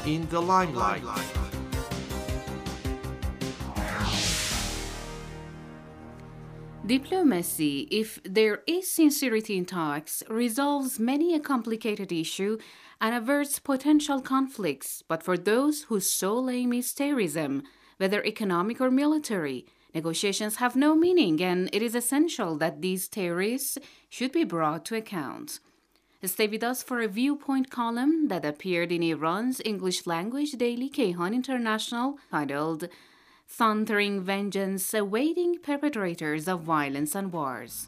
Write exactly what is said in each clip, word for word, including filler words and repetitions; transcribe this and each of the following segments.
in the limelight. Diplomacy, if there is sincerity in talks, resolves many a complicated issue and averts potential conflicts. But for those whose sole aim is terrorism, whether economic or military, negotiations have no meaning, and it is essential that these terrorists should be brought to account. Stay with us for a viewpoint column that appeared in Iran's English language daily Kayhan International titled Thundering Vengeance Awaiting Perpetrators of Violence and Wars.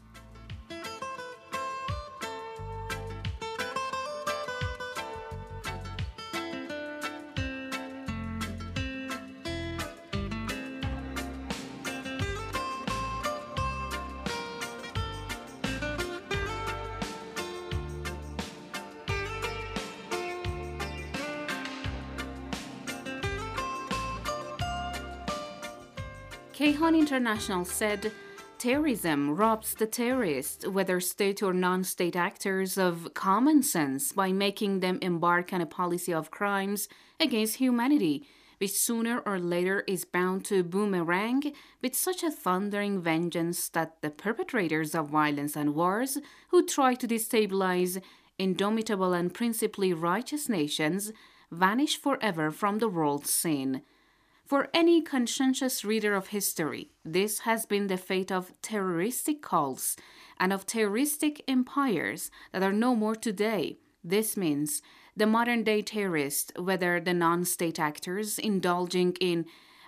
Kayhan International said, terrorism robs the terrorists, whether state or non-state actors, of common sense by making them embark on a policy of crimes against humanity, which sooner or later is bound to boomerang with such a thundering vengeance that the perpetrators of violence and wars who try to destabilize indomitable and principally righteous nations vanish forever from the world scene. For any conscientious reader of history, this has been the fate of terroristic cults and of terroristic empires that are no more today. This means the modern-day terrorists, whether the non-state actors indulging in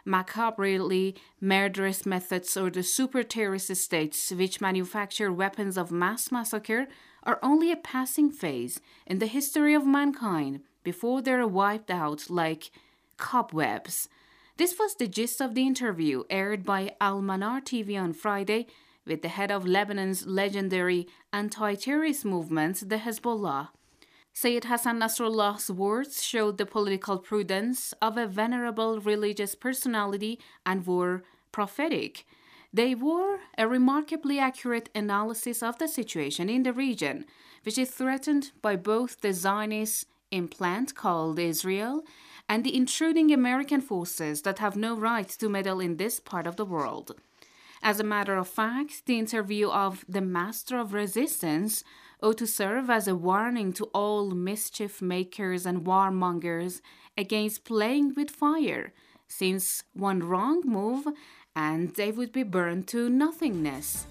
macabrely murderous methods or the super-terrorist states which manufacture weapons of mass massacre, are only a passing phase in the history of mankind before they're wiped out like cobwebs. This was the gist of the interview aired by Al Manar T V on Friday with the head of Lebanon's legendary anti-terrorist movement, the Hezbollah. Sayyid Hassan Nasrullah's words showed the political prudence of a venerable religious personality and were prophetic. They were a remarkably accurate analysis of the situation in the region, which is threatened by both the Zionist implant called Israel and the intruding American forces that have no right to meddle in this part of the world. As a matter of fact, the interview of the Master of Resistance ought to serve as a warning to all mischief makers and warmongers against playing with fire, since one wrong move and they would be burned to nothingness.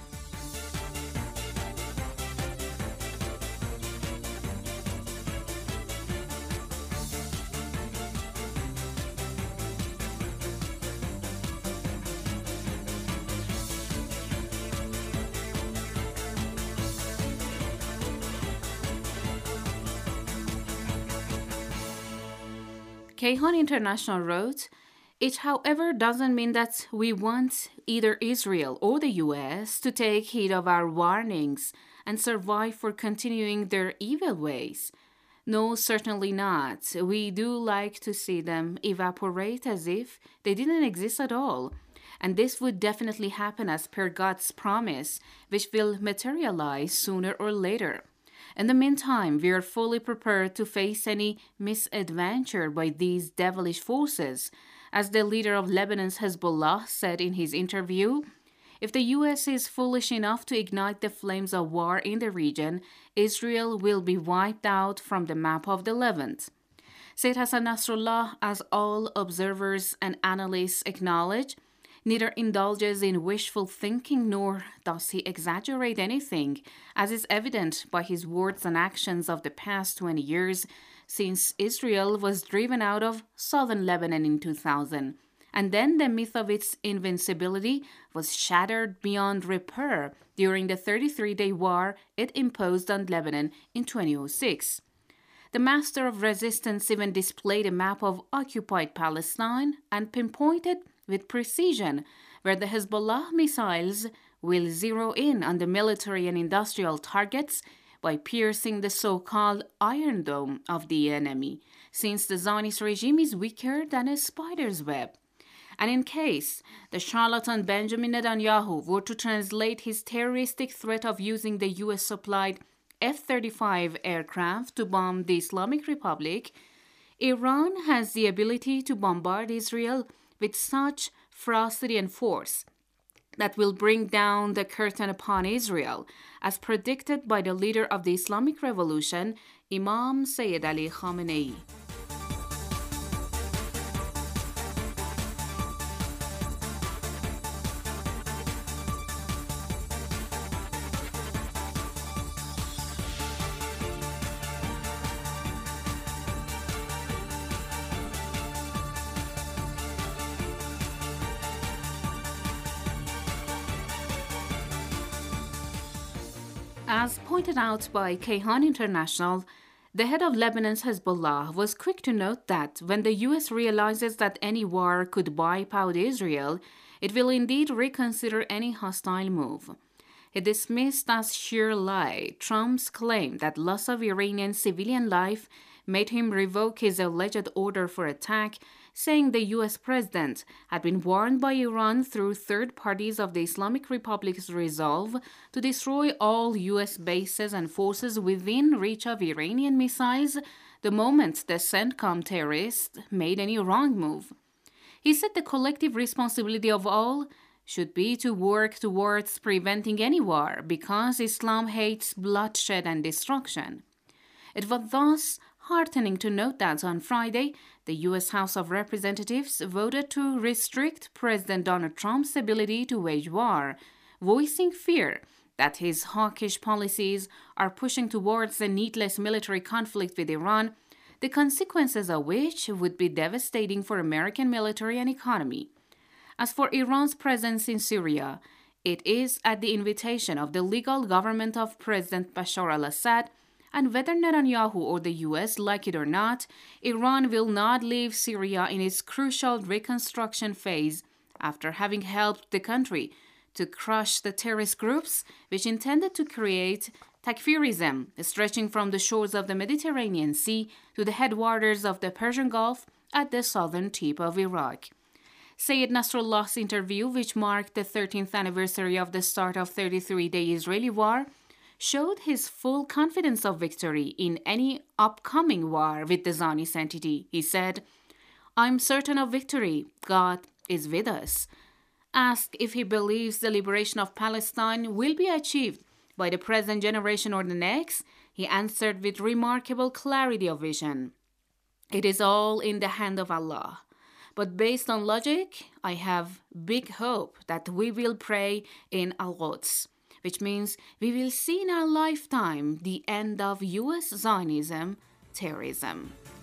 Kayhan International wrote, it, however, doesn't mean that we want either Israel or the U S to take heed of our warnings and survive for continuing their evil ways. No, certainly not. We do like to see them evaporate as if they didn't exist at all. And this would definitely happen as per God's promise, which will materialize sooner or later. In the meantime, we are fully prepared to face any misadventure by these devilish forces. As the leader of Lebanon's Hezbollah said in his interview, if the U S is foolish enough to ignite the flames of war in the region, Israel will be wiped out from the map of the Levant. Sayyid Hassan Nasrullah, as all observers and analysts acknowledge, neither indulges in wishful thinking nor does he exaggerate anything, as is evident by his words and actions of the past twenty years since Israel was driven out of southern Lebanon in two thousand. And then the myth of its invincibility was shattered beyond repair during the thirty-three-day war it imposed on Lebanon in two thousand six. The Master of Resistance even displayed a map of occupied Palestine and pinpointed with precision where the Hezbollah missiles will zero in on the military and industrial targets by piercing the so-called Iron Dome of the enemy, since the Zionist regime is weaker than a spider's web. And in case the charlatan Benjamin Netanyahu were to translate his terroristic threat of using the U S-supplied F thirty-five aircraft to bomb the Islamic Republic Iran has the ability to bombard Israel with such ferocity and force that will bring down the curtain upon Israel, as predicted by the leader of the Islamic Revolution, Imam Sayyid Ali Khamenei. As pointed out by Kayhan International, the head of Lebanon's Hezbollah was quick to note that when the U S realizes that any war could wipe out Israel, it will indeed reconsider any hostile move. He dismissed as sheer lie Trump's claim that loss of Iranian civilian life made him revoke his alleged order for attack, saying the U S president had been warned by Iran through third parties of the Islamic Republic's resolve to destroy all U S bases and forces within reach of Iranian missiles the moment the CENTCOM terrorists made any wrong move. He said the collective responsibility of all should be to work towards preventing any war because Islam hates bloodshed and destruction. It was thus heartening to note that on Friday, the U S House of Representatives voted to restrict President Donald Trump's ability to wage war, voicing fear that his hawkish policies are pushing towards a needless military conflict with Iran, the consequences of which would be devastating for American military and economy. As for Iran's presence in Syria, it is at the invitation of the legal government of President Bashar al-Assad, and whether Netanyahu or the U S like it or not, Iran will not leave Syria in its crucial reconstruction phase after having helped the country to crush the terrorist groups which intended to create Takfirism, stretching from the shores of the Mediterranean Sea to the headwaters of the Persian Gulf at the southern tip of Iraq. Sayyid Nasrullah's interview, which marked the thirteenth anniversary of the start of thirty-three-day Israeli war, showed his full confidence of victory in any upcoming war with the Zionist entity. He said, "I'm certain of victory. God is with us." Asked if he believes the liberation of Palestine will be achieved by the present generation or the next, he answered with remarkable clarity of vision, "It is all in the hand of Allah. But based on logic, I have big hope that we will pray in Al-Quds, which means we will see in our lifetime the end of U S Zionism terrorism."